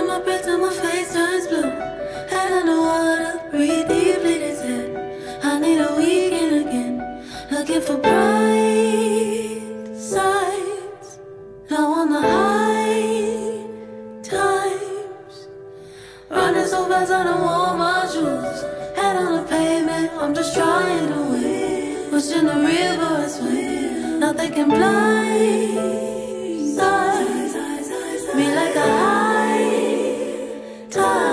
my breath till my face turns blue. Head underwater, breathe deeply, they said. I need a weekend again, looking for bright sides. Now on the high times, running so fast I don't want my shoes. Head on the pavement, I'm just trying to win. Watching the river I swim, nothing can blind me like a high tide.